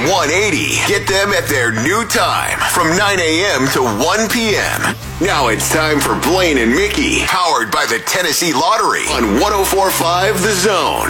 180. Get them at their new time from 9 a.m. to 1 p.m. Now it's time for Blaine and Mickey, powered by the Tennessee Lottery on 104.5 The Zone.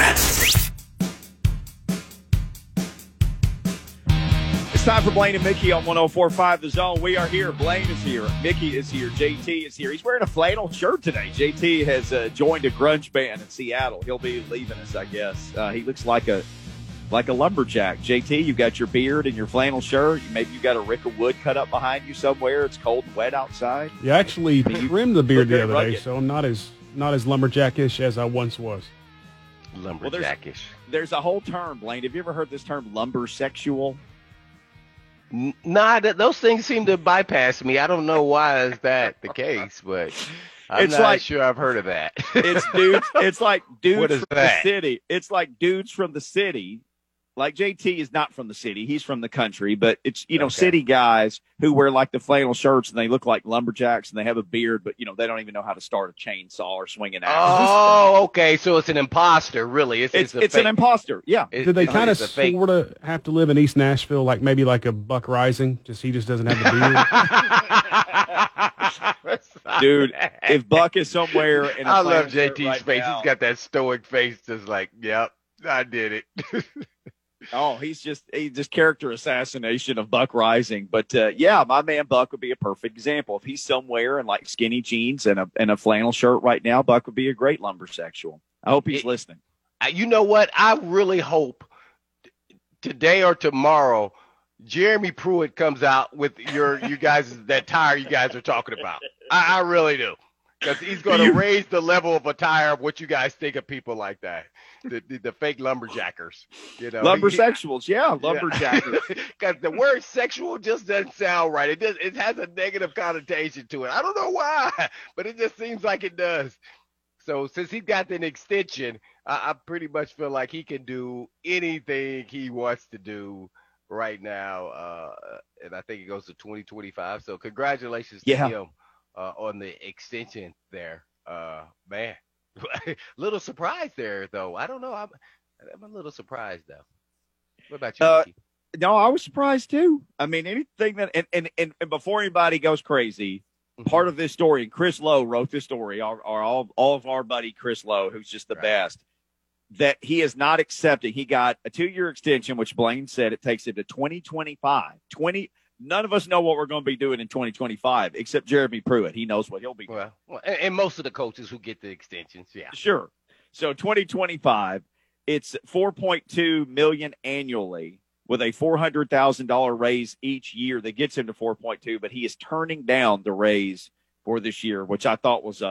It's time for Blaine and Mickey on 104.5 The Zone. We are here. Blaine is here. Mickey is here. JT is here. He's wearing a flannel shirt today. JT has joined a grunge band in Seattle. He'll be leaving us, I guess. He looks like a lumberjack. JT, you've got your beard and your flannel shirt. Maybe you got a rick of wood cut up behind you somewhere. It's cold and wet outside. Yeah, actually trimmed the beard the other day, so I'm not as lumberjackish as I once was. Lumberjackish. Well, there's a whole term, Blaine. Have you ever heard this term, lumbersexual? Nah, those things seem to bypass me. I don't know why is that the case, but I'm not sure I've heard of that. It's dudes. It's like dudes What is from that? the city. It's like dudes from the city. Like JT is not from the city. He's from the country, but it's, Okay. city guys who wear like the flannel shirts and they look like lumberjacks and they have a beard, but they don't even know how to start a chainsaw or swing an axe. Oh, okay. So it's an imposter, really. It's an imposter. Yeah. Did they kind of sort of have to live in East Nashville, like maybe like a Buck Rising? He just doesn't have the beard. Dude, if Buck is somewhere in a I love flannel shirt JT's right face. now- He's got that stoic face, just like, yep, I did it. Oh, he's just character assassination of Buck Rising. But yeah, my man Buck would be a perfect example. If he's somewhere in like skinny jeans and a flannel shirt right now, Buck would be a great lumbersexual. I hope he's listening. You know what? I really hope today or tomorrow Jeremy Pruitt comes out with you guys that tire you guys are talking about. I really do. Because he's going to raise the level of attire of what you guys think of people like that. The fake lumberjackers. Lumbersexuals, yeah, lumberjackers. Because the word sexual just doesn't sound right. It has a negative connotation to it. I don't know why, but it just seems like it does. So since he's got an extension, I pretty much feel like he can do anything he wants to do right now. And I think it goes to 2025. So congratulations to him on the extension there. Man, little surprise there, though. I don't know. I'm a little surprised, though. What about you, Mickey? No, I was surprised, too. I mean, anything that – and before anybody goes crazy – part of this story, and Chris Lowe wrote this story, all of our buddy Chris Lowe, who's just the best, that he is not accepting. He got a 2-year extension, which Blaine said it takes him to 2025. None of us know what we're going to be doing in 2025, except Jeremy Pruitt. He knows what he'll be doing. Well, and most of the coaches who get the extensions, yeah. Sure. So 2025, it's $4.2 million annually, with a $400,000 raise each year that gets him to 4.2, but he is turning down the raise for this year, which I thought was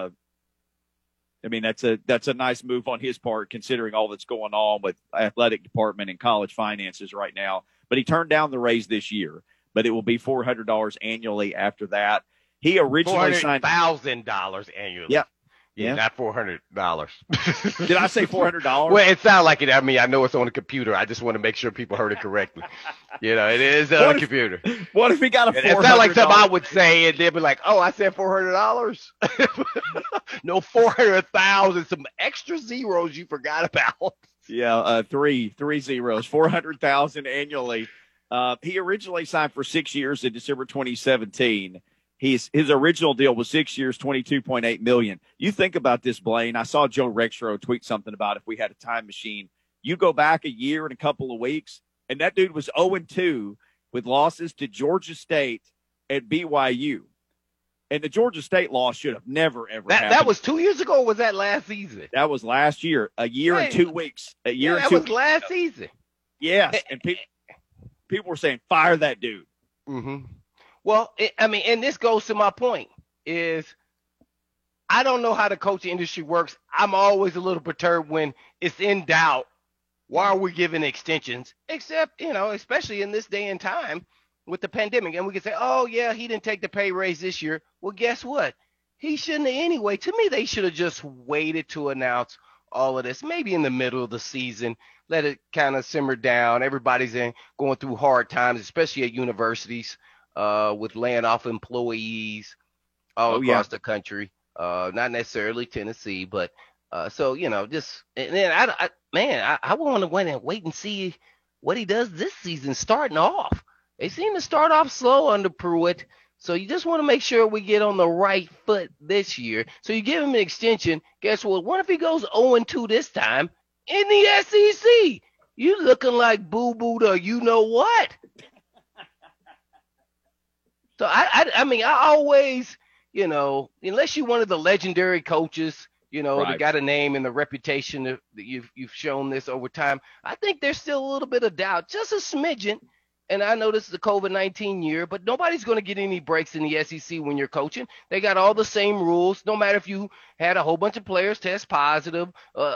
that's a nice move on his part, considering all that's going on with athletic department and college finances right now. But he turned down the raise this year, but it will be $400 annually after that. He originally signed $400,000 annually. Yeah. Yeah, not $400. Did I say $400? Well, it sounded like it. I mean, I know it's on the computer. I just want to make sure people heard it correctly. It is on the computer. What if he got a $400? It sounds like something I would say, and they'd be like, "Oh, I said $400." No, 400,000. Some extra zeros you forgot about. Yeah, three zeros. 400,000 annually. He originally signed for 6 years in December 2017. His original deal was 6 years, $22.8 million. You think about this, Blaine. I saw Joe Rexrow tweet something about if we had a time machine. You go back a year and a couple of weeks, and that dude was 0-2 with losses to Georgia State and BYU. And the Georgia State loss should have never, ever happened. That was 2 years ago, or was that last season? That was last year. A year and 2 weeks. A year and 2 weeks. That was last season. Yes, and people were saying, fire that dude. Mm-hmm. Well, and this goes to my point, is I don't know how the coaching industry works. I'm always a little perturbed when it's in doubt. Why are we giving extensions? Except, especially in this day and time with the pandemic. And we can say, oh, yeah, he didn't take the pay raise this year. Well, guess what? He shouldn't have anyway. To me, they should have just waited to announce all of this, maybe in the middle of the season. Let it kind of simmer down. Everybody's going through hard times, especially at universities. With laying off employees all across the country, not necessarily Tennessee, but I want to wait and see what he does this season starting off. They seem to start off slow under Pruitt. So you just want to make sure we get on the right foot this year. So you give him an extension. Guess what? What if he goes 0-2 this time in the SEC? You looking like boo-boo to you know what? So I mean, I always, unless you're one of the legendary coaches, Right. that got a name and the reputation that you've shown this over time, I think there's still a little bit of doubt, just a smidgen. And I know this is the COVID-19 year, but nobody's going to get any breaks in the SEC when you're coaching. They got all the same rules, no matter if you had a whole bunch of players test positive,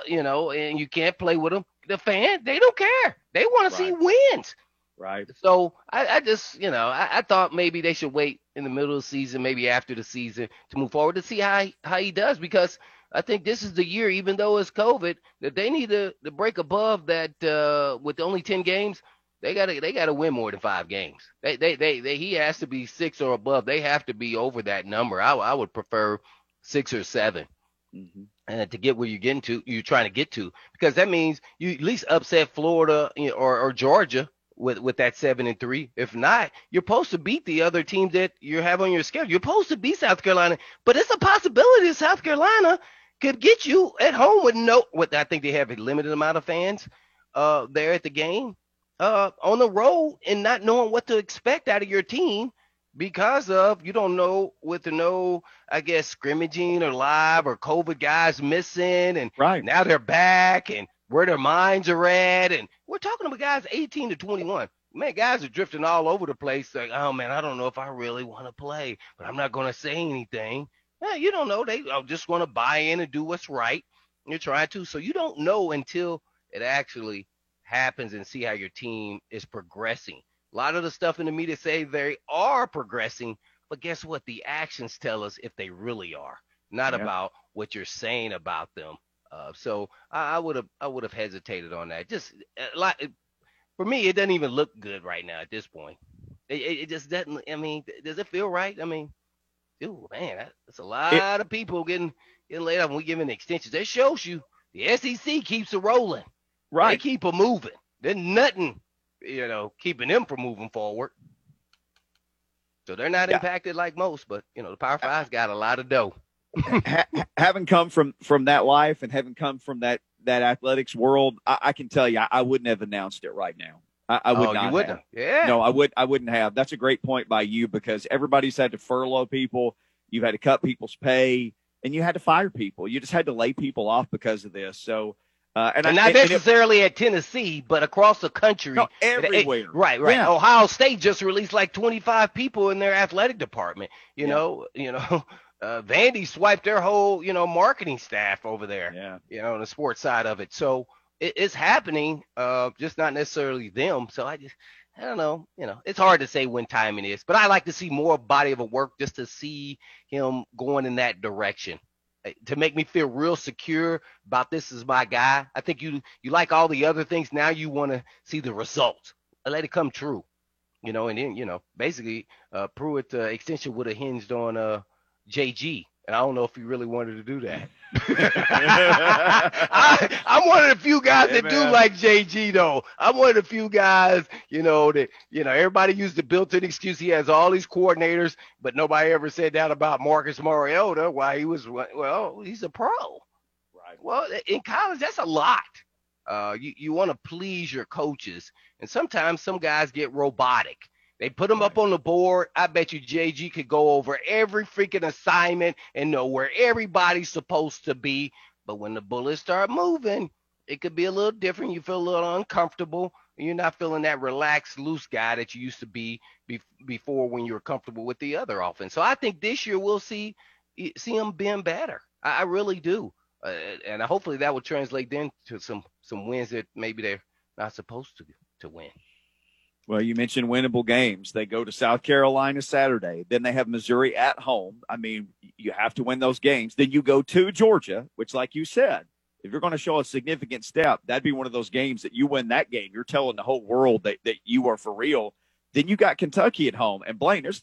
and you can't play with them. The fan, they don't care. They want to see wins. Right. So I just, I thought maybe they should wait in the middle of the season, maybe after the season, to move forward to see how he does, because I think this is the year, even though it's COVID, that they need to break above that with only 10 games. They gotta win more than 5 games. He has to be 6 or above. They have to be over that number. I would prefer 6 or 7. And to get where you're trying to get to, because that means you at least upset Florida or Georgia with that 7-3. If not, you're supposed to beat the other teams that you have on your schedule. You're supposed to beat South Carolina, but it's a possibility that South Carolina could get you at home with I think they have a limited amount of fans there at the game, on the road, and not knowing what to expect out of your team because of you don't know I guess scrimmaging or live or COVID guys missing, and now they're back and where their minds are at. And we're talking about guys 18 to 21. Man, guys are drifting all over the place. Like, oh man, I don't know if I really want to play, but I'm not going to say anything. Yeah, you don't know. They just want to buy in and do what's right. You're trying to. So you don't know until it actually happens and see how your team is progressing. A lot of the stuff in the media say they are progressing, but guess what? The actions tell us if they really are, not about what you're saying about them. So I would have hesitated on that. Just like for me, it doesn't even look good right now at this point. It just doesn't. I mean, does it feel right? I mean, dude, man, that's a lot of people getting laid off. And we giving extensions. That shows you the SEC keeps it rolling. Right. They keep it moving. There's nothing, keeping them from moving forward. So they're not impacted like most, but the Power Five's got a lot of dough. Having come from that life and having come from that athletics world, I can tell you, I wouldn't have announced it right now. I would not. You wouldn't? Yeah. No, I wouldn't have. That's a great point by you, because everybody's had to furlough people. You've had to cut people's pay, and you had to fire people. You just had to lay people off because of this. So, not necessarily at Tennessee, but across the country. No, everywhere. Right. Yeah. Ohio State just released like 25 people in their athletic department. Vandy swiped their whole, marketing staff over there, on the sports side of it. So it's happening, just not necessarily them. So I don't know, it's hard to say when timing is, but I like to see more body of work just to see him going in that direction to make me feel real secure about this is my guy. I think you like all the other things. Now you want to see the results. Let it come true, and then, basically Pruitt extension would have hinged on JG, and I don't know if he really wanted to do that. I'm one of the few guys that do like JG, though. I'm one of the few guys, that everybody used the built-in excuse. He has all these coordinators, but nobody ever said that about Marcus Mariota. Why he's a pro. Right. Well, in college, that's a lot. You want to please your coaches, and sometimes some guys get robotic. They put him up on the board. I bet you JG could go over every freaking assignment and know where everybody's supposed to be. But when the bullets start moving, it could be a little different. You feel a little uncomfortable. You're not feeling that relaxed, loose guy that you used to be before when you were comfortable with the other offense. So I think this year we'll see him being better. I really do. And hopefully that will translate then to some wins that maybe they're not supposed to win. Well, you mentioned winnable games. They go to South Carolina Saturday. Then they have Missouri at home. I mean, you have to win those games. Then you go to Georgia, which, like you said, if you're going to show a significant step, that'd be one of those games that you win that game. You're telling the whole world that you are for real. Then you got Kentucky at home. And Blaine, there's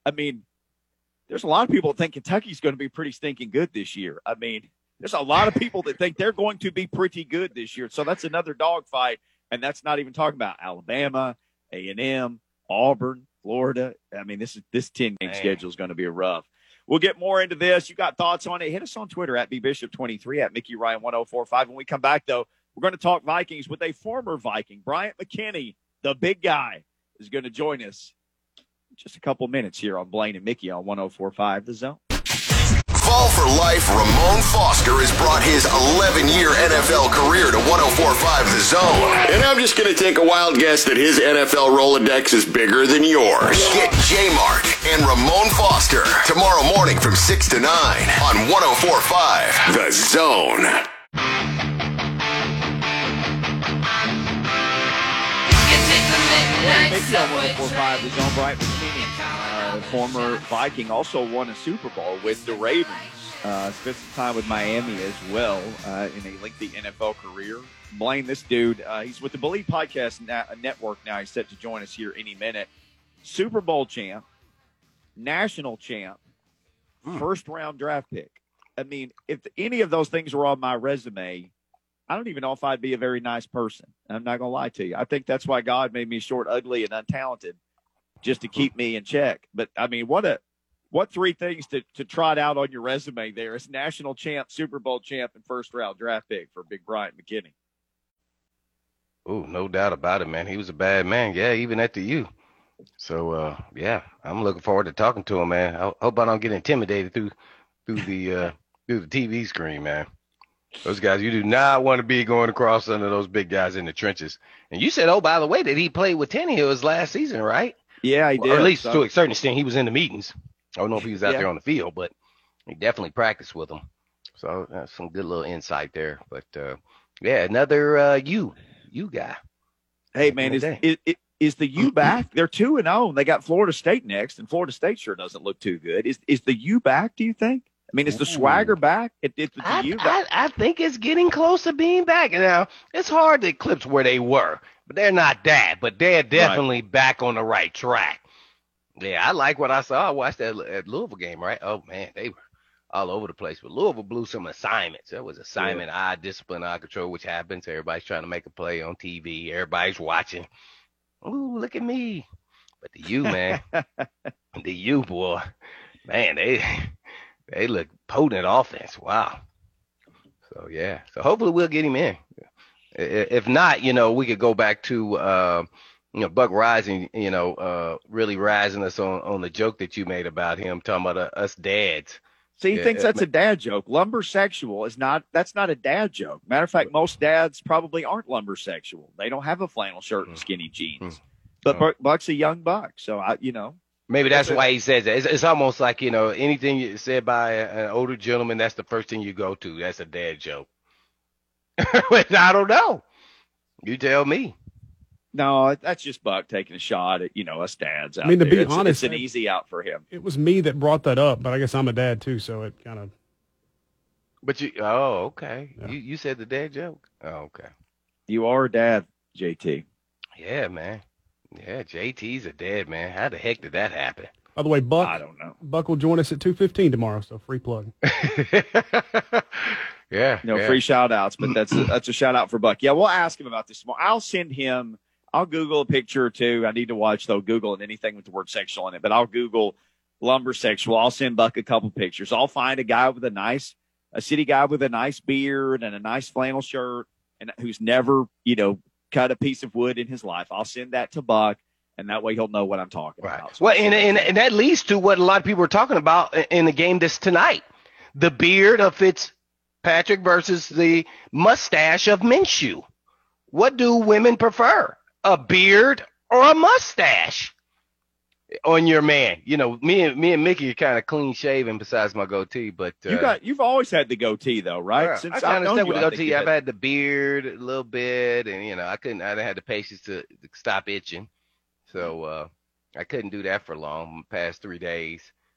a lot of people that think Kentucky's going to be pretty stinking good this year. I mean, there's a lot of people that think they're going to be pretty good this year. So that's another dogfight. And that's not even talking about Alabama, A&M, Auburn, Florida. I mean, this 10-game schedule is going to be rough. We'll get more into this. You got thoughts on it? Hit us on Twitter at bbishop23, at Mickey Ryan 1045. When we come back, though, we're going to talk Vikings with a former Viking. Bryant McKinnie, the big guy, is going to join us in just a couple minutes here on Blaine and Mickey on 1045 The Zone. Fall for Life, Ramon Foster has brought his 11-year NFL career to 1045 The Zone. And I'm just going to take a wild guess that his NFL Rolodex is bigger than yours. Get J-Mart and Ramon Foster tomorrow morning from 6 to 9 on 1045 The Zone. Mickey on 1045 The Zone. Bryant McKinnie, former Viking, also won a Super Bowl with the Ravens. Spent some time with Miami as well in a lengthy NFL career. Blaine, this dude, he's with the Believe Podcast Network now. He's set to join us here any minute. Super Bowl champ, national champ, first-round draft pick. I mean, if any of those things were on my resume, I don't even know if I'd be a very nice person. I'm not going to lie to you. I think that's why God made me short, ugly, and untalented, just to keep me in check. But, I mean, what three things to trot out on your resume there is national champ, Super Bowl champ, and first-round draft pick for Big Bryant McKinnie. Oh, no doubt about it, man. He was a bad man. Yeah, even at the U. So, yeah, I'm looking forward to talking to him, man. I hope I don't get intimidated through the TV screen, man. Those guys, you do not want to be going across under those big guys in the trenches. And you said, oh, by the way, that he played with Tannehill his last season, right? Yeah, he did. Or at least to a certain extent, he was in the meetings. I don't know if he was out there on the field, but he definitely practiced with them. So that's some good little insight there. But, yeah, another U guy. Hey, man, is the U back? They're 2-0. They got Florida State next, and Florida State sure doesn't look too good. Is the U back, do you think? I mean, is the swagger back? I think it's getting close to being back. Now, it's hard to eclipse where they were, but they're not that. But they're definitely back on the right track. Yeah, I like what I saw. I watched that at Louisville game, right? Oh, man, they were all over the place. But Louisville blew some assignments. There was assignment, eye discipline, eye control, which happens. Everybody's trying to make a play on TV. Everybody's watching. Ooh, look at me. But the U, man, the U, boy, man, they look potent offense. Wow. So, yeah. So, hopefully we'll get him in. If not, we could go back to, Buck Rising, really rising us on the joke that you made about him, talking about us dads. See, he thinks that's a dad joke. Lumbersexual that's not a dad joke. Matter of fact, most dads probably aren't lumbersexual. They don't have a flannel shirt and skinny jeans. But Buck's a young buck. So, maybe that's why he says that. It's almost like, anything you said by an older gentleman, that's the first thing you go to. That's a dad joke. I don't know. You tell me. No, that's just Buck taking a shot at, us dads out I mean, to there. be honest, it's an easy out for him. It was me that brought that up, but I guess I'm a dad too, so it kind of. But okay. Yeah. You said the dad joke. Oh, okay. You are a dad, JT. Yeah, man. Yeah, JT's a dad, man. How the heck did that happen? By the way, Buck. I don't know. Buck will join us at 2:15 tomorrow, so free plug. Yeah. Free shout outs, but that's a shout out for Buck. Yeah, we'll ask him about this tomorrow. I'll Google a picture or two. I need to watch, though, Google anything with the word sexual in it, but I'll Google lumbersexual. I'll send Buck a couple pictures. I'll find a guy with a city guy with a nice beard and a nice flannel shirt and who's never, cut a piece of wood in his life. I'll send that to Buck, and that way he'll know what I'm talking about. Well, and that leads to what a lot of people are talking about in the game this tonight. The beard of Fitzpatrick versus the mustache of Minshew. What do women prefer? A beard or a mustache on your man? Me and Mickey are kind of clean shaven besides my goatee, but you've always had the goatee though, right? Yeah, Since I kind of known stuck you, with the goatee. I've had the beard a little bit, and I didn't have the patience to stop itching, so I couldn't do that for long. The past 3 days,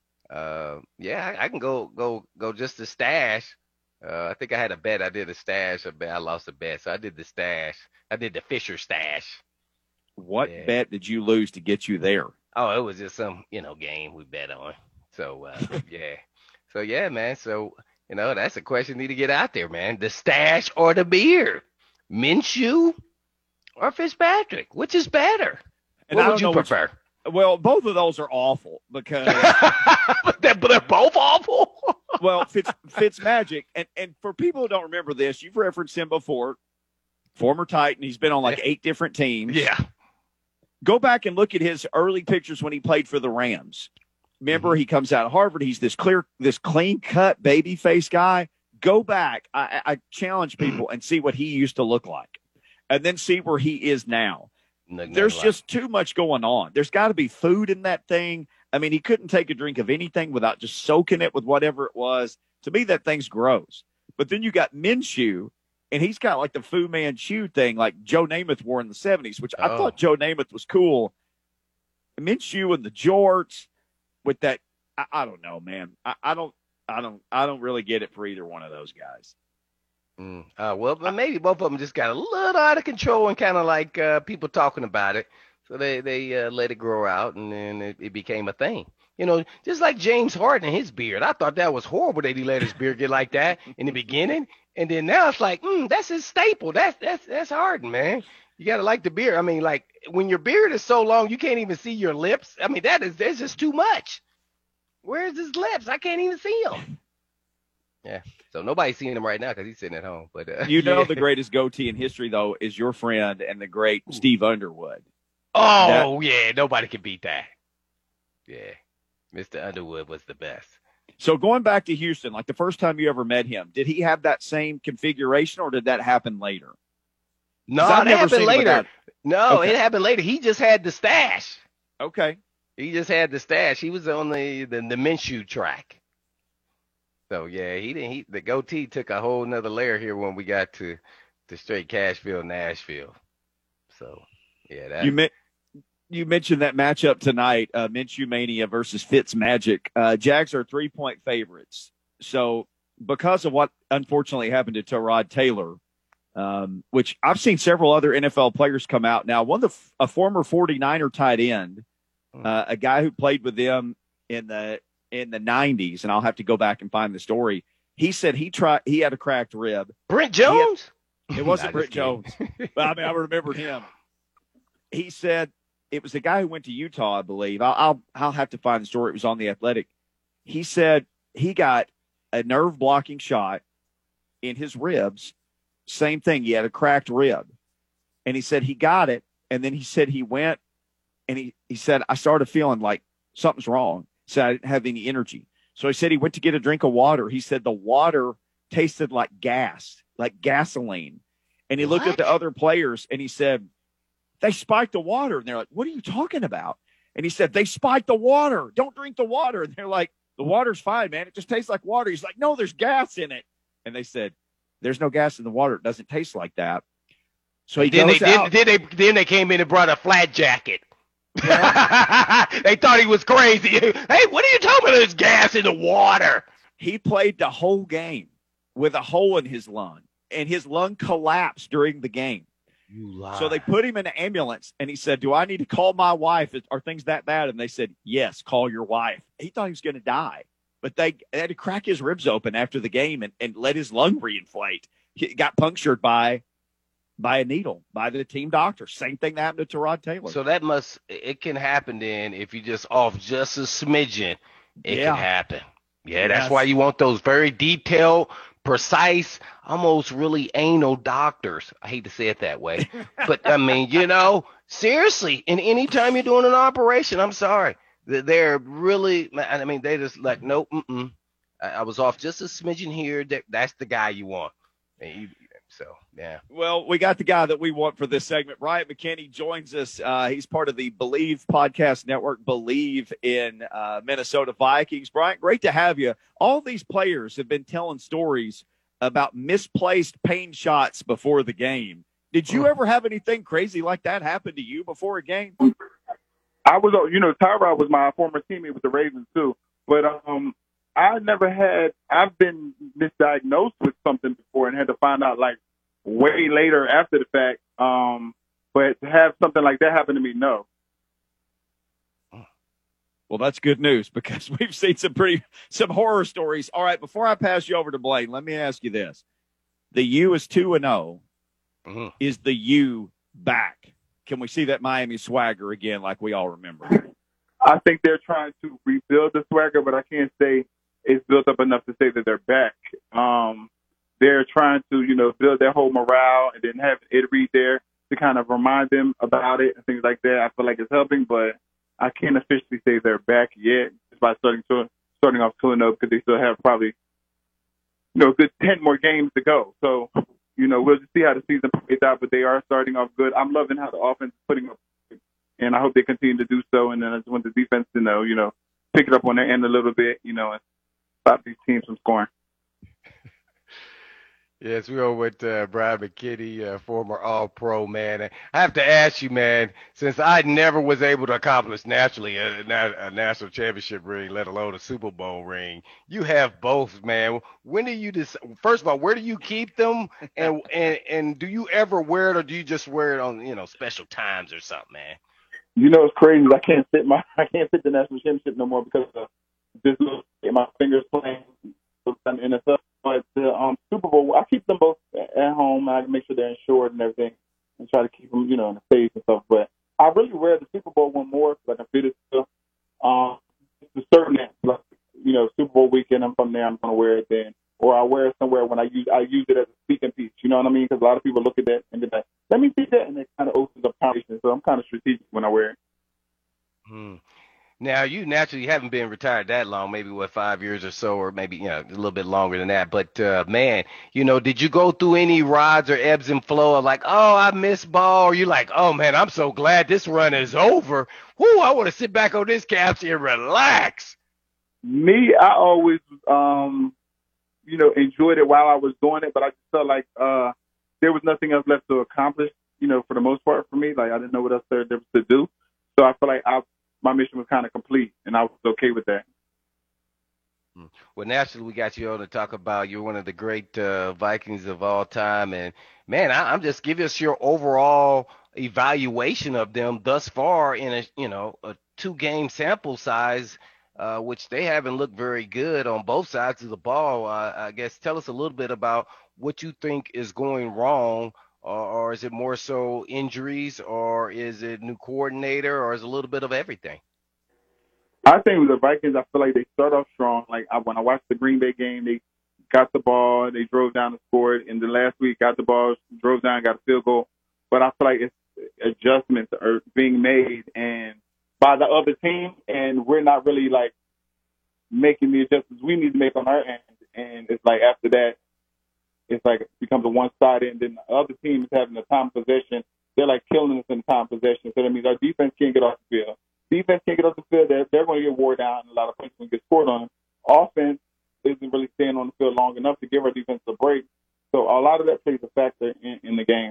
I can go just the stash. I think I had a bet. I did a stash. I lost a bet, so I did the stash. I did the Fisher stash. What bet did you lose to get you there? Oh, it was just some, game we bet on. So, yeah. So, yeah, man. So, that's a question you need to get out there, man. The stash or the beard? Minshew or Fitzpatrick? Which is better? And What would you prefer? Well, both of those are awful because but they're both awful. well, Fitzmagic, and for people who don't remember this, you've referenced him before. Former Titan, he's been on like 8 different teams. Yeah. Go back and look at his early pictures when he played for the Rams. Remember, he comes out of Harvard. He's this clean cut baby face guy. Go back. I challenge people and see what he used to look like, and then see where he is now. There's just too much going on. There's got to be food in that thing. I mean, he couldn't take a drink of anything without just soaking it with whatever it was. To me, that thing's gross. But then you got Minshew, and he's got like the Fu Manchu thing like Joe Namath wore in the 70s, which I thought Joe Namath was cool. Minshew and the jorts with that, I don't know, man. I don't really get it for either one of those guys. Well, maybe both of them just got a little out of control and kind of like people talking about it. So they let it grow out, and then it became a thing. You know, just like James Harden and his beard. I thought that was horrible that he let his beard get like that in the beginning. And then now it's like, that's his staple. That's Harden, man. You got to like the beard. I mean, like when your beard is so long, you can't even see your lips. I mean, that's just too much. Where's his lips? I can't even see them. Yeah. So nobody's seeing him right now because he's sitting at home. But the greatest goatee in history, though, is your friend and the great Steve Underwood. Oh, yeah. Nobody can beat that. Yeah. Mr. Underwood was the best. So going back to Houston, like the first time you ever met him, did he have that same configuration or did that happen later? No, that happened later. No, Okay. It happened later. He just had the stash. Okay. He just had the stash. He was on the Minshew track. So yeah, the goatee took a whole nother layer here when we got to straight Cashville, Nashville. So yeah, you mentioned that matchup tonight, Minshew Mania versus Fitzmagic. Jags are 3-point favorites. So because of what unfortunately happened to Tyrod Taylor, which I've seen several other NFL players come out now. A former 49er tight end, a guy who played with them in the 90s, and I'll have to go back and find the story. He said he had a cracked rib. Brent Jones? It wasn't Brent Jones. But I mean, I remembered him. He said it was a guy who went to Utah, I believe. I'll have to find the story. It was on The Athletic. He said he got a nerve blocking shot in his ribs. Same thing. He had a cracked rib. And he said he got it. And then he said he went and he said, I started feeling like something's wrong. He said I didn't have any energy. So he said he went to get a drink of water. He said the water tasted like gas, like gasoline. And he looked at the other players and he said, they spiked the water. And they're like, what are you talking about? And he said, they spiked the water. Don't drink the water. And they're like, the water's fine, man. It just tastes like water. He's like, no, there's gas in it. And they said, there's no gas in the water. It doesn't taste like that. So he goes out. Then they came in and brought a flat jacket. They thought he was crazy. Hey, what are you talking about? There's gas in the water. He played the whole game with a hole in his lung, and his lung collapsed during the game. You lie. So they put him in an ambulance, and he said, do I need to call my wife? Are things that bad? And they said, yes, call your wife. He thought he was going to die. But they had to crack his ribs open after the game and let his lung reinflate. He got punctured by a needle by the team doctor. Same thing that happened to Tyrod Taylor. So it can happen then if you just off just a smidgen, it can happen. Yeah, that's why you want those very detailed, precise, almost really anal doctors. I hate to say it that way. But, I mean, seriously, and anytime you're doing an operation, I'm sorry. They're really, I mean, they just like, nope, I was off just a smidgen here. That's the guy you want. So, yeah. Well, we got the guy that we want for this segment. Bryant McKinnie joins us. He's part of the Believe Podcast Network, Believe in Minnesota Vikings. Bryant, great to have you. All these players have been telling stories about misplaced pain shots before the game. Did you ever have anything crazy like that happen to you before a game? I was, Tyrod was my former teammate with the Ravens too, but I've been misdiagnosed with something before and had to find out like way later after the fact. But to have something like that happen to me, no. Well, that's good news because we've seen some horror stories. All right, before I pass you over to Blaine, let me ask you this. The U is 2-0. Mm-hmm. Is the U back? Can we see that Miami swagger again like we all remember? I think they're trying to rebuild the swagger, but I can't say it's built up enough to say that they're back. They're trying to, build their whole morale and then have Ed Reed there to kind of remind them about it and things like that. I feel like it's helping, but I can't officially say they're back yet just by starting off 2-0 because they still have probably, a good 10 more games to go. So, we'll just see how the season plays out, but they are starting off good. I'm loving how the offense is putting up, and I hope they continue to do so. And then I just want the defense to pick it up on their end a little bit, and stop these teams from scoring. Yes, we are with Brian McKinney, former All-Pro, man. And I have to ask you, man, since I never was able to accomplish naturally a national championship ring, let alone a Super Bowl ring, you have both, man. When do you first of all, where do you keep them, and do you ever wear it, or do you just wear it on special times or something, man? It's crazy. I can't fit the national championship no more because of this little my fingers playing in the NFL. But the Super Bowl, I keep them both at home. I make sure they're insured and everything, and try to keep them, in the safe and stuff. But I really wear the Super Bowl one more because I can fit it still. It's a certain, like, Super Bowl weekend, I'm from there, I'm gonna wear it then, or I wear it somewhere when I use it as a speaking piece. You know what I mean? Because a lot of people look at that and they're like, "Let me see that," and it kind of opens up conversation. So I'm kind of strategic when I wear it. Now, you naturally haven't been retired that long, maybe 5 years or so, or maybe a little bit longer than that. But man, did you go through any rides or ebbs and flow of like, oh, I miss ball, or you like, oh man, I'm so glad this run is over. Whoo, I want to sit back on this couch and relax. Me, I always enjoyed it while I was doing it, but I just felt like there was nothing else left to accomplish, for the most part for me. Like I didn't know what else there was to do, so I feel like my mission was kind of complete, and I was okay with that. Well, naturally, we got you on to talk about you're one of the great Vikings of all time, and man, I'm just give us your overall evaluation of them thus far in a 2-game sample size, which they haven't looked very good on both sides of the ball. I guess tell us a little bit about what you think is going wrong. Or is it more so injuries, or is it new coordinator, or is it a little bit of everything? I think with the Vikings, I feel like they start off strong. Like when I watched the Green Bay game, they got the ball, they drove down and scored. And the last week, got the ball, drove down, got a field goal. But I feel like it's adjustments are being made and by the other team, and we're not really like making the adjustments we need to make on our end. And it's like after that, it's like it becomes a one-sided, and then the other team is having the time possession. They're like killing us in the time possession. So that means our defense can't get off the field. Defense can't get off the field. They're going to get wore down, and a lot of points will get scored on them. Offense isn't really staying on the field long enough to give our defense a break. So a lot of that plays a factor in the game.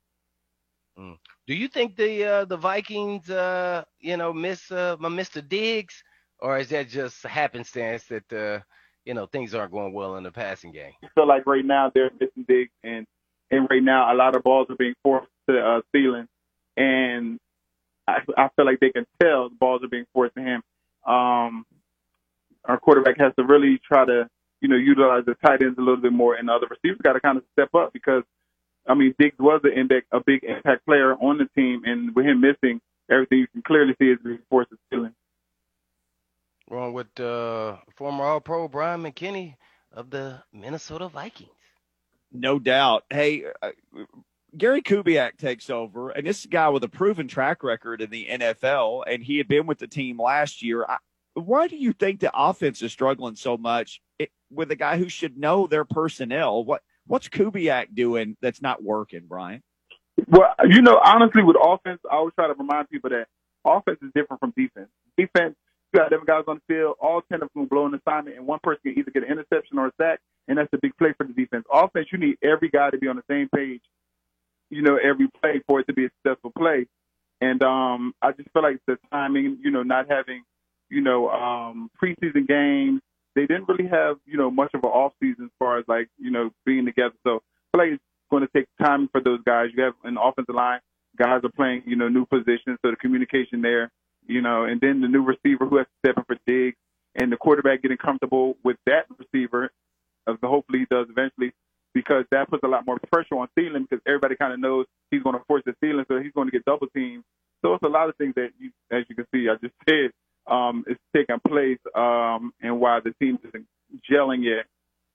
Do you think the Vikings, miss Mr. Diggs, or is that just happenstance that things aren't going well in the passing game? I feel like right now they're missing Diggs, and right now a lot of balls are being forced to Thielen, and I feel like they can tell the balls are being forced to him. Our quarterback has to really try to, utilize the tight ends a little bit more, and the other receivers got to kind of step up because, Diggs was a big impact player on the team, and with him missing, everything you can clearly see is being forced to Thielen. We're on with former All-Pro Brian McKinney of the Minnesota Vikings. No doubt. Hey, Gary Kubiak takes over, and this is a guy with a proven track record in the NFL, and he had been with the team last year. Why do you think the offense is struggling so much with a guy who should know their personnel? What's Kubiak doing that's not working, Brian? Well, honestly, with offense, I always try to remind people that offense is different from defense. Defense, you got 11 guys on the field, all 10 of them will blow an assignment, and one person can either get an interception or a sack, and that's a big play for the defense. Offense, you need every guy to be on the same page, every play for it to be a successful play. And I just feel like the timing, not having, preseason games, they didn't really have, much of an off season as far as like, being together. So I feel like it's going to take time for those guys. You have an offensive line, guys are playing, new positions, so the communication there, and then the new receiver who has to step in for Diggs, and the quarterback getting comfortable with that receiver, hopefully he does eventually. because that puts a lot more pressure on Thielen because everybody kind of knows he's going to force the Thielen, so he's going to get double teamed. So it's a lot of things that, as you can see, I just said, is taking place, and why the team isn't gelling yet.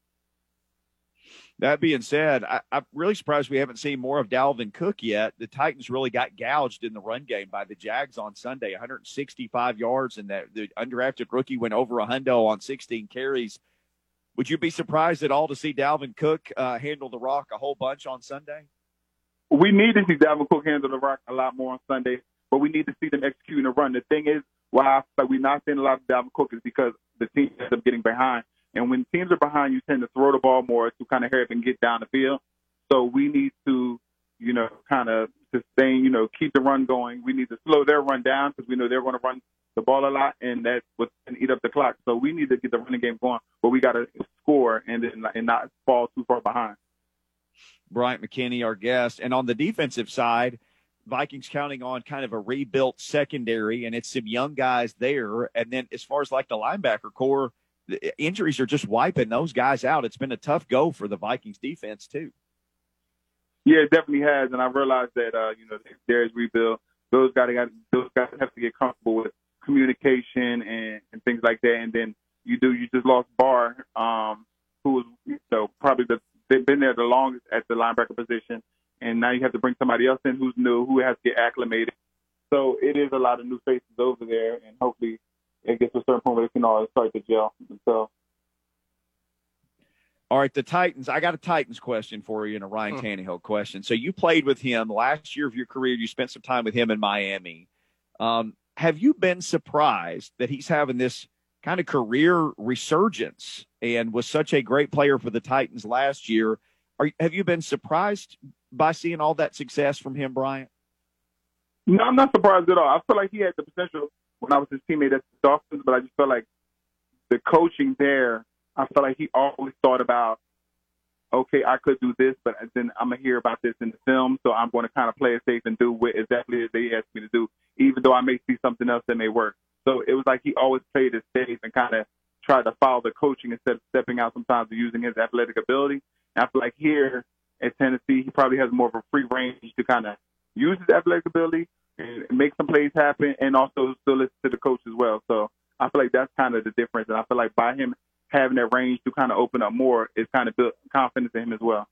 That being said, I'm really surprised we haven't seen more of Dalvin Cook yet. The Titans really got gouged in the run game by the Jags on Sunday, 165 yards, and the undrafted rookie went over a hundo on 16 carries. Would you be surprised at all to see Dalvin Cook handle the rock a whole bunch on Sunday? We need to see Dalvin Cook handle the rock a lot more on Sunday, but we need to see them executing the run. The thing is, why I feel like we're not seeing a lot of Dalvin Cook is because the team ends up getting behind. And when teams are behind, you tend to throw the ball more to kind of hurry up and get down the field. So we need to, kind of sustain, keep the run going. We need to slow their run down because we know they're going to run the ball a lot, and that's what's going to eat up the clock. So we need to get the running game going, but we got to score and not fall too far behind. Bryant McKinnie, our guest. And on the defensive side, Vikings counting on kind of a rebuilt secondary, and it's some young guys there. And then as far as like the linebacker core, the injuries are just wiping those guys out. It's been a tough go for the Vikings defense too. Yeah, it definitely has. And I realized that, there's rebuild. Those guys have to get comfortable with communication and things like that. And then you just lost Barr, who was, probably they've been there the longest at the linebacker position. And now you have to bring somebody else in who's new, who has to get acclimated. So it is a lot of new faces over there, and hopefully it gets to a certain point where they can all start to gel. So, all right, the Titans. I got a Titans question for you and a Ryan Tannehill question. So you played with him last year of your career. You spent some time with him in Miami. Have you been surprised that he's having this kind of career resurgence and was such a great player for the Titans last year? Have you been surprised by seeing all that success from him, Bryant? No, I'm not surprised at all. I feel like he had the potential when I was his teammate at the Dolphins, but I just felt like the coaching there, I felt like he always thought about, okay, I could do this, but then I'm going to hear about this in the film, so I'm going to kind of play it safe and do what exactly as they asked me to do, even though I may see something else that may work. So it was like he always played it safe and kind of tried to follow the coaching instead of stepping out sometimes and using his athletic ability. And I feel like here at Tennessee, he probably has more of a free range to kind of use his athletic ability and make some plays happen, and also still listen to the coach as well. So I feel like that's kind of the difference. And I feel like by him having that range to kind of open up more, it's kind of built confidence in him as well.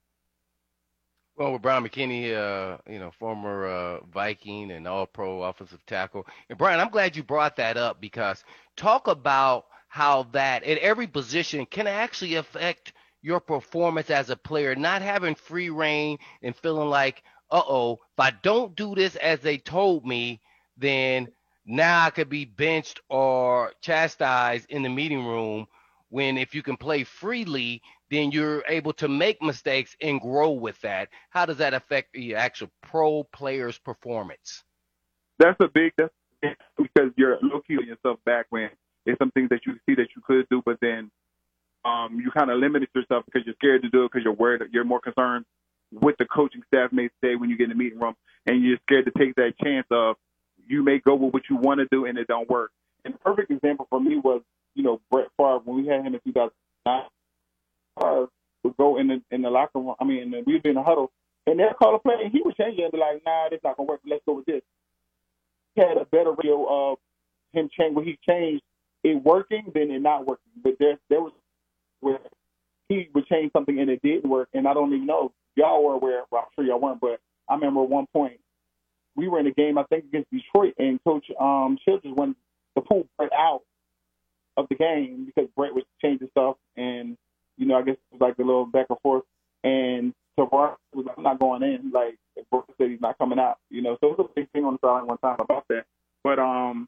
Well, with Brian McKinney, former Viking and all-pro offensive tackle. And, Brian, I'm glad you brought that up because talk about how that at every position can actually affect your performance as a player, not having free reign and feeling like, if I don't do this as they told me, then now I could be benched or chastised in the meeting room, when if you can play freely, then you're able to make mistakes and grow with that. How does that affect the actual pro player's performance? That's because you're low-key on yourself back when it's some things that you see that you could do, but then you kind of limited yourself because you're scared to do it because you're worried, you're more concerned what the coaching staff may say when you get in the meeting room, and you're scared to take that chance of you may go with what you want to do and it don't work. And the perfect example for me was, Brett Favre, when we had him in 2009, Favre would go in the locker room, we'd be in the huddle, and they'll call a play, and he would change it and be like, nah, this not going to work, let's go with this. He had a better radio of him when he changed it working than it not working. But there was where he would change something and it didn't work, and I don't even know if y'all were aware. Well, I'm sure y'all weren't, but I remember at one point we were in a game, I think against Detroit, and Coach Childress wanted to pull Brett out of the game because Brett was changing stuff, and I guess it was like a little back and forth. And Tavares was like, I'm not going in. Like Brett said, he's not coming out. So it was a big thing on the sideline one time about that. But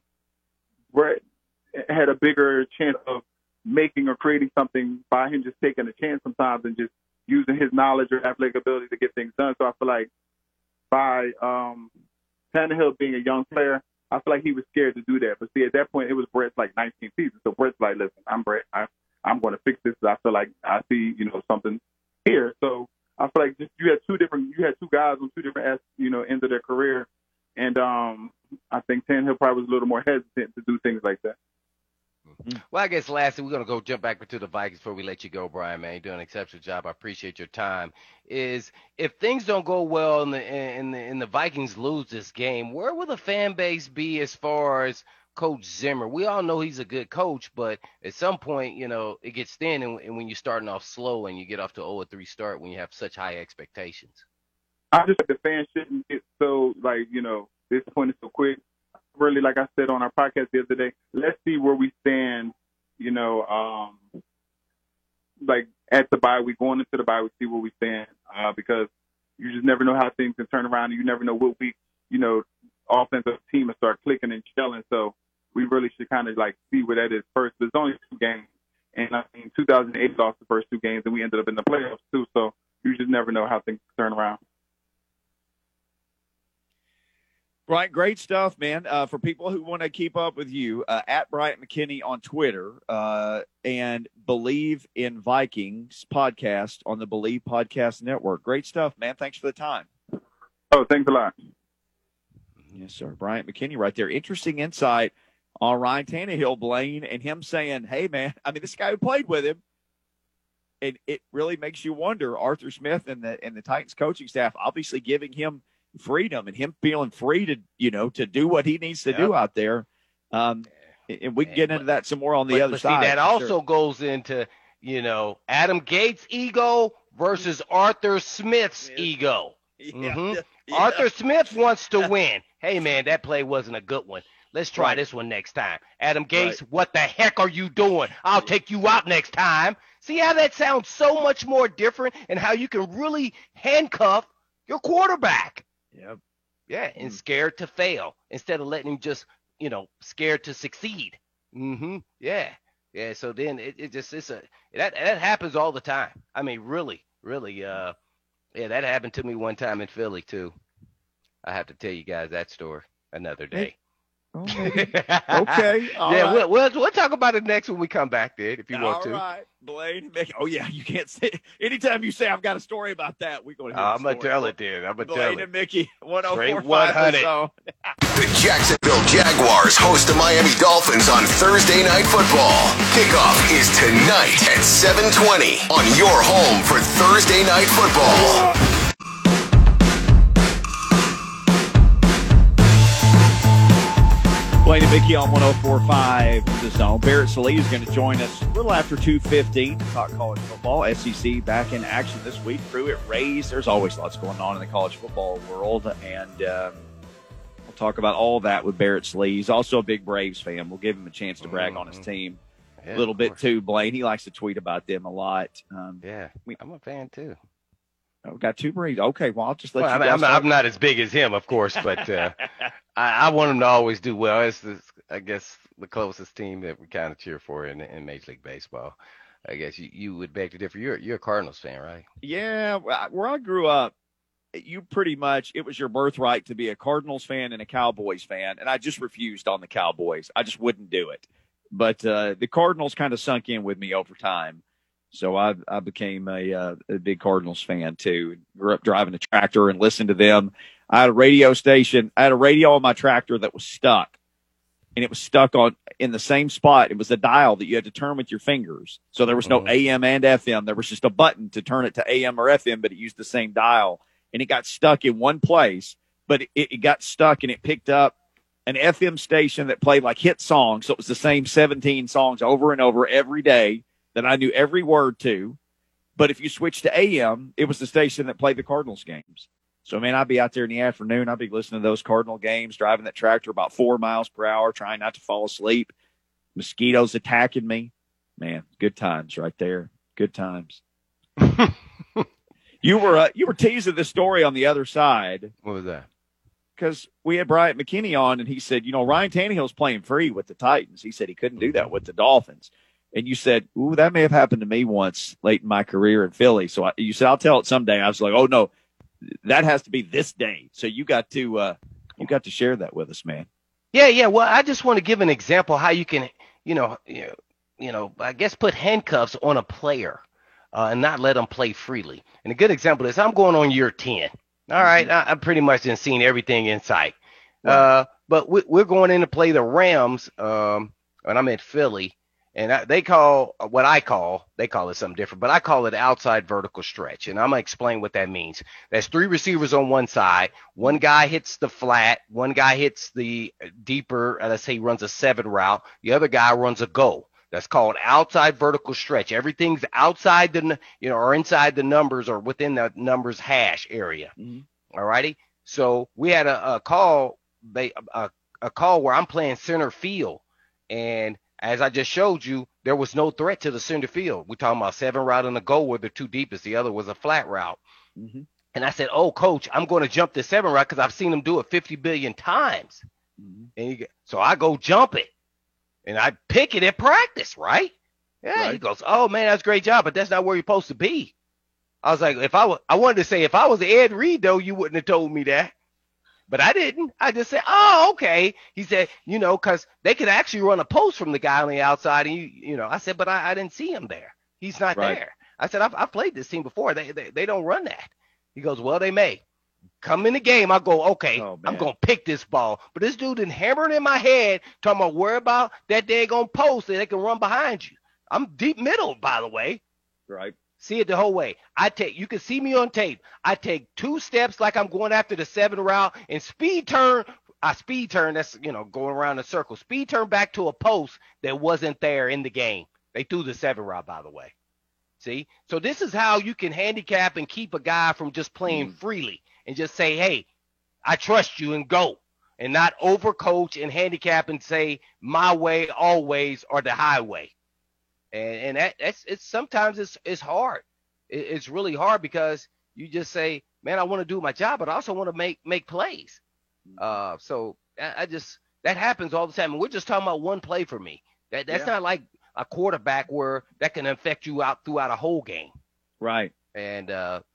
Brett had a bigger chance of making or creating something by him just taking a chance sometimes and just using his knowledge or athletic ability to get things done. So I feel like by Tannehill being a young player, I feel like he was scared to do that. But see, at that point, it was Brett's 19th season. So Brett's like, listen, I'm Brett. I'm going to fix this. I feel like I see, something here. So I feel like you had two guys on two different, ends of their career. And I think Tannehill probably was a little more hesitant to do things like that. Well, I guess lastly, we're going to go jump back to the Vikings before we let you go, Brian, man. You're doing an exceptional job. I appreciate your time. Is if things don't go well and the Vikings lose this game, where will the fan base be as far as Coach Zimmer? We all know he's a good coach, but at some point, it gets thin and when you're starting off slow and you get off to 0-3 start when you have such high expectations. I just think the fans shouldn't get so, disappointed so quick. Really, like I said on our podcast the other day, let's see where we stand, at the bye week, going into the bye week, see where we stand, because you just never know how things can turn around. And you never know what week, offensive team will start clicking and gelling. So we really should kind of see where that is first. There's only 2 games. And 2008 lost the first 2 games and we ended up in the playoffs too. So you just never know how things turn around. Brian, great stuff, man. For people who want to keep up with you, at Bryant McKinnie on Twitter, and Believe in Vikings podcast on the Believe Podcast Network. Great stuff, man. Thanks for the time. Oh, thanks a lot. Yes, sir. Bryant McKinnie right there. Interesting insight on Ryan Tannehill, Blaine, and him saying, hey, man, this guy who played with him, and it really makes you wonder, Arthur Smith and the Titans coaching staff obviously giving him freedom and him feeling free to do what he needs to do out there. And we can get into that some more on the other side. See, that also goes into, Adam Gates' ego versus Arthur Smith's ego. Yeah. Arthur Smith wants to win. Hey, man, that play wasn't a good one. Let's try this one next time. Adam Gates, what the heck are you doing? I'll take you out next time. See how that sounds so much more different and how you can really handcuff your quarterback. Yep. Yeah, and scared to fail instead of letting him just, scared to succeed. Yeah. Yeah, so then that happens all the time. Really, that happened to me one time in Philly too. I have to tell you guys that story another day. Okay. Yeah, right. We'll talk about it next when we come back, dude, if you want to. All right, Blaine. Oh, yeah, you can't say – anytime you say I've got a story about that, we're going to hear I'm going to tell it, dude. I'm going to tell it. Blaine and Mickey, 104.5 The Zone. The Jacksonville Jaguars host the Miami Dolphins on Thursday Night Football. Kickoff is tonight at 7:20 on your home for Thursday Night Football. Blaine and Mickey on 104.5 The Zone. Barrett Sallee is going to join us a little after 2:15 to talk college football. SEC back in action this week. Pruitt, Rays. There's always lots going on in the college football world, and we'll talk about all that with Barrett Sallee. He's also a big Braves fan. We'll give him a chance to brag on his team a little bit too, Blaine. He likes to tweet about them a lot. I'm a fan too. We've got 2 Braves. Okay, well, I'll just let you guys I'm not as big as him, of course, but I want him to always do well. It's I guess the closest team that we kind of cheer for in Major League Baseball. I guess you would beg to differ. You're a Cardinals fan, right? Yeah, where I grew up, you pretty much, it was your birthright to be a Cardinals fan and a Cowboys fan, and I just refused on the Cowboys. I just wouldn't do it. But the Cardinals kind of sunk in with me over time. So I became a big Cardinals fan too. Grew up driving a tractor and listened to them. I had a radio station. I had a radio on my tractor that was stuck, and it was stuck in the same spot. It was a dial that you had to turn with your fingers. So there was no AM and FM. There was just a button to turn it to AM or FM, but it used the same dial, and it got stuck in one place. But it got stuck, and it picked up an FM station that played like hit songs. So it was the same 17 songs over and over every day that I knew every word to. But if you switched to AM, it was the station that played the Cardinals games. So, man, I'd be out there in the afternoon. I'd be listening to those Cardinal games, driving that tractor about 4 miles per hour, trying not to fall asleep. Mosquitoes attacking me. Man, good times right there. Good times. You were teasing the story on the other side. What was that? Because we had Bryant McKinnie on, and he said, Ryan Tannehill's playing free with the Titans. He said he couldn't do that with the Dolphins. And you said, ooh, that may have happened to me once late in my career in Philly. So you said, I'll tell it someday. I was like, oh, no, that has to be this day. So you got to share that with us, man. Yeah. Well, I just want to give an example how you can, I guess put handcuffs on a player and not let them play freely. And a good example is I'm going on year 10. All right. I'm pretty much seen everything in sight. Right. But we're going in to play the Rams, and I'm at Philly. And they call it something different, but I call it outside vertical stretch. And I'm going to explain what that means. There's 3 receivers on one side. One guy hits the flat. One guy hits the deeper, let's say he runs a 7 route. The other guy runs a go. That's called outside vertical stretch. Everything's outside or inside the numbers or within the numbers hash area. Mm-hmm. All righty. So we had a call where I'm playing center field. And as I just showed you, there was no threat to the center field. We're talking about 7 route and a go where the 2 deepest. The other was a flat route. Mm-hmm. And I said, oh, coach, I'm going to jump the 7 route because I've seen him do it 50 billion times. Mm-hmm. And so I go jump it. And I pick it at practice, right? Yeah, right. He goes, oh, man, that's a great job, but that's not where you're supposed to be. I was like, I wanted to say, if I was Ed Reed, though, you wouldn't have told me that. But I didn't. I just said, oh, okay. He said, because they could actually run a post from the guy on the outside. And, I said, but I didn't see him there. He's not there. I said, I've played this team before. They don't run that. He goes, well, they may. Come in the game, I go, okay, I'm going to pick this ball. But this dude didn't hammer it in my head, talking about worry about that daggone post that they can run behind you. I'm deep middle, by the way. Right. See it the whole way. You can see me on tape. I take 2 steps like I'm going after the 7 route and speed turn. That's, going around in a circle. Speed turn back to a post that wasn't there in the game. They threw the 7 route, by the way. See? So this is how you can handicap and keep a guy from just playing freely. And just say, hey, I trust you and go. And not overcoach and handicap and say my way always or the highway. And it's sometimes it's hard. It's really hard because you just say, man, I want to do my job, but I also want to make plays. So that happens all the time. And we're just talking about one play for me. That's not like a quarterback where that can affect you out throughout a whole game. Right. And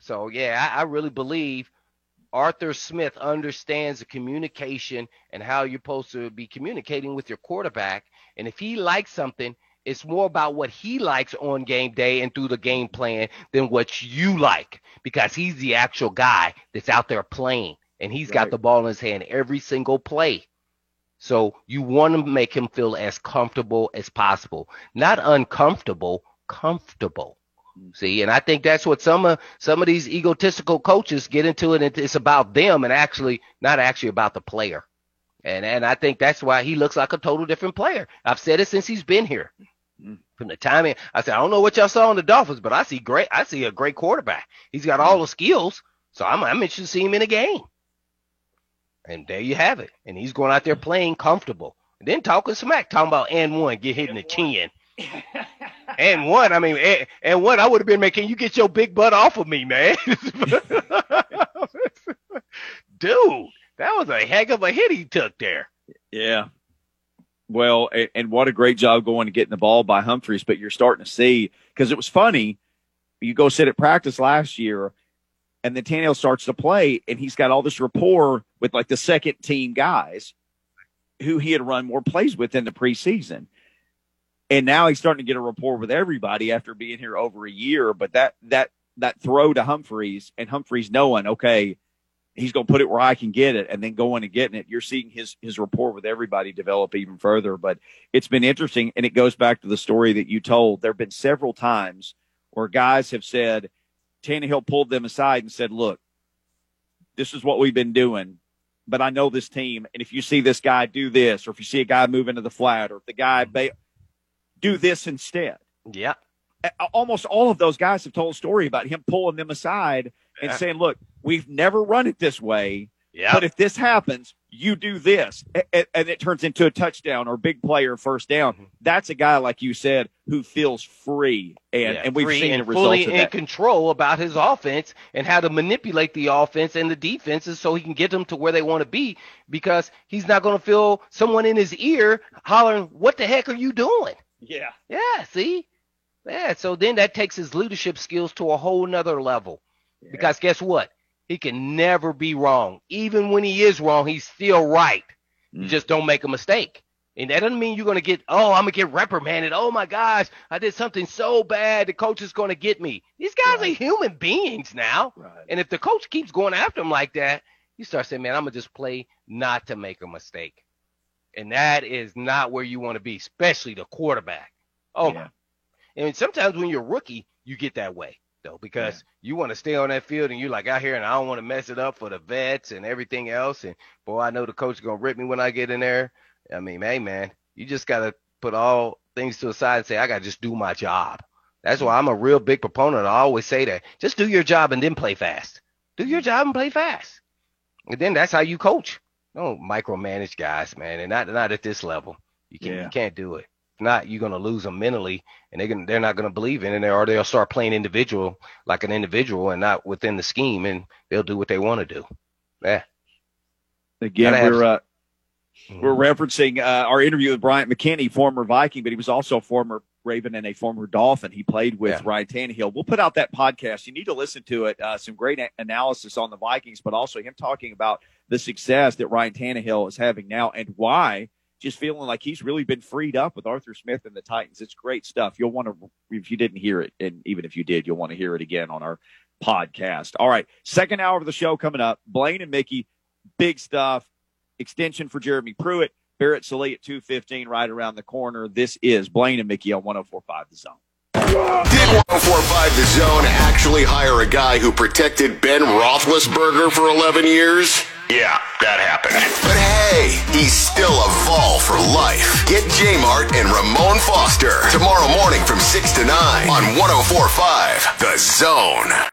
I really believe Arthur Smith understands the communication and how you're supposed to be communicating with your quarterback. And if he likes something, it's more about what he likes on game day and through the game plan than what you like, because he's the actual guy that's out there playing, and he's got the ball in his hand every single play. So you want to make him feel as comfortable as possible, not uncomfortable, comfortable. See, and I think that's what some of these egotistical coaches get into it. And it's about them and not actually about the player. And I think that's why he looks like a total different player. I've said it since he's been here. From the time I said, I don't know what y'all saw in the Dolphins, but I see a great quarterback. He's got all the skills. So I'm interested to see him in a game. And there you have it. And he's going out there playing comfortable. And then talking smack, talking about and one, get hit in the chin. And one, I would have been making you get your big butt off of me, man. Dude, that was a heck of a hit he took there. Yeah. Well, and what a great job going and getting the ball by Humphreys. But you're starting to see, because it was funny, you go sit at practice last year, and then Tannehill starts to play, and he's got all this rapport with like the second team guys who he had run more plays with in the preseason. And now he's starting to get a rapport with everybody after being here over a year. But that throw to Humphreys, and Humphreys knowing, okay, he's going to put it where I can get it, and then going and getting it, you're seeing his rapport with everybody develop even further. But it's been interesting, and it goes back to the story that you told. There have been several times where guys have said, Tannehill pulled them aside and said, look, this is what we've been doing, but I know this team, and if you see this guy do this, or if you see a guy move into the flat, or if the guy do this instead. Yeah. Almost all of those guys have told a story about him pulling them aside and saying, look, we've never run it this way, but if this happens, you do this, and it turns into a touchdown or big play or first down. Mm-hmm. That's a guy, like you said, who feels free, and we've seen the results fully of that. In control about his offense and how to manipulate the offense and the defenses so he can get them to where they want to be, because he's not going to feel someone in his ear hollering, what the heck are you doing? Yeah. Yeah, see? Yeah, so then that takes his leadership skills to a whole nother level. Yeah. Because guess what? He can never be wrong. Even when he is wrong, he's still right. You just don't make a mistake. And that doesn't mean you're going to get, I'm going to get reprimanded. Oh, my gosh, I did something so bad, the coach is going to get me. These guys are human beings now. Right. And if the coach keeps going after him like that, you start saying, man, I'm going to just play not to make a mistake. And that is not where you want to be, especially the quarterback. Oh, Yeah. and sometimes when you're a rookie, you get that way though, because you want to stay on that field and you're like out here and I don't want to mess it up for the vets and everything else. And boy, I know the coach is going to rip me when I get in there. I mean, hey man, you just got to put all things to the side and say, I got to just do my job. That's why I'm a real big proponent. I always say that. Just do your job and then play fast. Do your job and play fast. And then that's how you coach. Don't micromanage guys, man, and not at this level. You can't do it. If not, you're gonna lose them mentally, and they're not gonna believe in it, or they'll start playing individual like an individual and not within the scheme, and they'll do what they want to do. Yeah. Again, we're referencing our interview with Bryant McKinney, former Viking, but he was also a former Raven and a former Dolphin. He played with Ryan Tannehill. We'll put out that podcast. You need to listen to it. Some great analysis on the Vikings, but also him talking about the success that Ryan Tannehill is having now and why, just feeling like he's really been freed up with Arthur Smith and the Titans. It's great stuff. You'll want to, if you didn't hear it, and even if you did, you'll want to hear it again on our podcast. All right, second hour of the show coming up. Blaine and Mickey, big stuff. Extension for Jeremy Pruitt. Barrett Sallee at 2:15 right around the corner. This is Blaine and Mickey on 104.5 The Zone. Did 104.5 The Zone actually hire a guy who protected Ben Roethlisberger for 11 years? Yeah, that happened. But hey, he's still a Vol for life. Get J-Mart and Ramon Foster tomorrow morning from 6 to 9 on 104.5 The Zone.